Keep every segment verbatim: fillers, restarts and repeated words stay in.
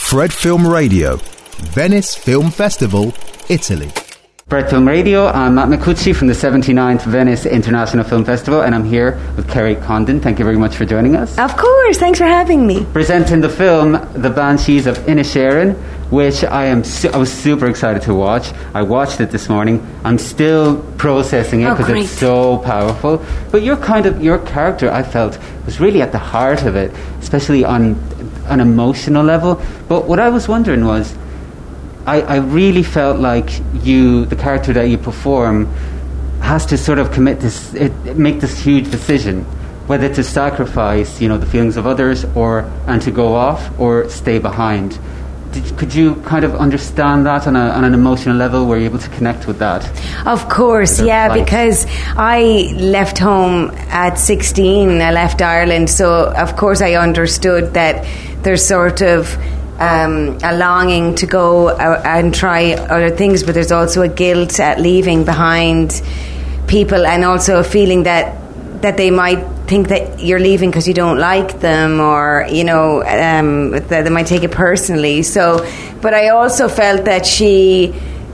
Fred Film Radio, Venice Film Festival, Italy. Fred Film Radio, I'm Matt Micucci from the seventy-ninth Venice International Film Festival, and I'm here with Kerry Condon. Thank you very much for joining us. Of course, thanks for having me. Presenting the film The Banshees of Inisherin, which I am su- I was super excited to watch. I watched it this morning. I'm still processing it because oh, it's so powerful. But your kind of your character, I felt, was really at the heart of it, especially on an emotional level. But what I was wondering was, I, I really felt like you, the character that you perform, has to sort of commit this, it, make this huge decision, whether to sacrifice, you know, the feelings of others, or and to go off, or stay behind. Did, could you kind of understand that on, a, on an emotional level? Were you able to connect with that? Of course, yeah, life? Because I left home at sixteen. I left Ireland, so of course I understood that there's sort of Um, a longing to go uh, and try other things, but there's also a guilt at leaving behind people, and also a feeling that that they might think that you're leaving because you don't like them, or you know, um, that they might take it personally. So, but I also felt that she,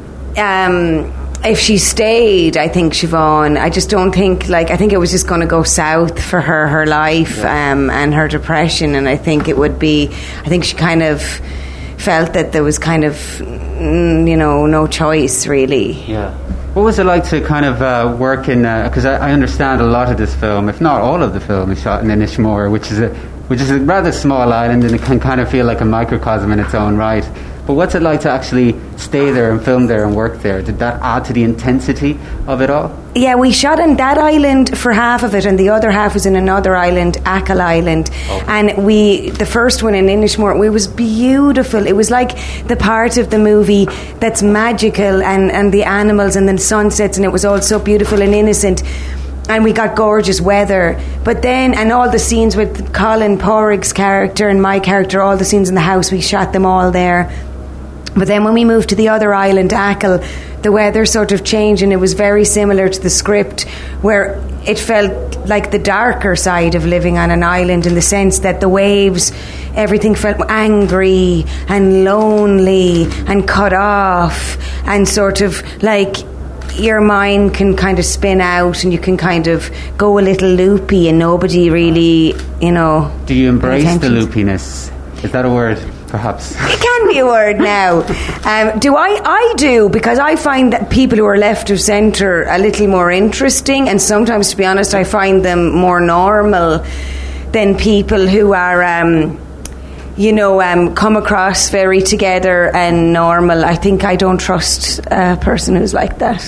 um, if she stayed, I think Siobhan, I just don't think, like, I think it was just going to go south for her, her life, yeah. um, and her depression, and I think it would be, I think she kind of felt that there was kind of, mm, you know, no choice, really. Yeah. What was it like to kind of uh, work in, because uh, I, I understand a lot of this film, if not all of the film, is shot in Inishmore, which is a, which is a rather small island, and it can kind of feel like a microcosm in its own right. But what's it like to actually stay there and film there and work there? Did that add to the intensity of it all? Yeah, we shot on that island for half of it, and the other half was in another island, Achill Island. Oh. And we, the first one in Inishmore, it was beautiful. It was like the part of the movie that's magical, and, and the animals and the sunsets, and it was all so beautiful and innocent. And we got gorgeous weather. But then, and all the scenes with Colin Porrick's character and my character, all the scenes in the house, we shot them all there. But then when we moved to the other island, Achill, the weather sort of changed, and it was very similar to the script, where it felt like the darker side of living on an island, in the sense that the waves, everything felt angry and lonely and cut off, and sort of like your mind can kind of spin out, and you can kind of go a little loopy, and nobody really, you know. Do you embrace the loopiness? Is that a word? Perhaps. It can be a word now. Um, do I? I do, because I find that people who are left of centre a little more interesting, and sometimes, to be honest, I find them more normal than people who are, um, you know, um, come across very together and normal. I think I don't trust a person who's like that.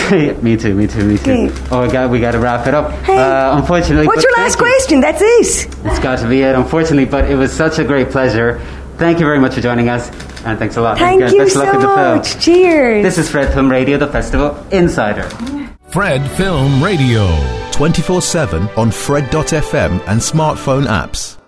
me too, me too, me too. Okay. Oh, we got, we got to wrap it up. Hey, uh, unfortunately, what's your last question? That's it. It's got to be it, unfortunately, but it was such a great pleasure. Thank you very much for joining us, and thanks a lot. Thank Thanks you Best so luck with the film. much. Cheers. This is Fred Film Radio, the Festival Insider. Fred Film Radio. twenty-four seven on Fred dot f m and smartphone apps.